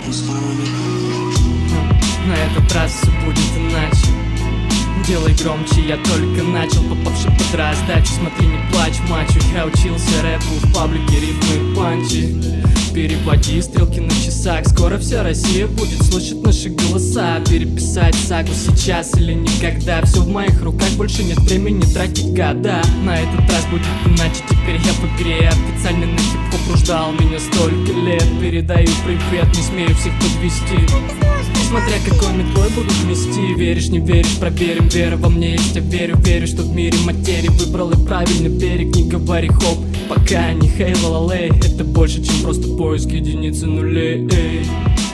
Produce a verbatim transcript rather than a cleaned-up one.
На этот раз все будет иначе. Делай громче, я только начал, попавший под раздачу. Смотри, не плачь, мачо, я учился рэпу в паблике, рифмы и панчи. Переводи стрелки на часах, скоро вся Россия будет слышать наши голоса. Переписать сагу сейчас или никогда, все в моих руках, больше нет времени тратить года. На этот раз будет иначе, теперь я в игре. Официально на хип-хоп руждал меня столько лет. Передаю привет, не смею всех подвести. Смотря какой метлой буду вмести. Веришь, не веришь, проверим, вера во мне есть. Я верю, верю, что в мире материи выбрал и правильный берег. Не говори хоп, пока не хей, лалалей. Это больше, чем просто поиск единицы нулей.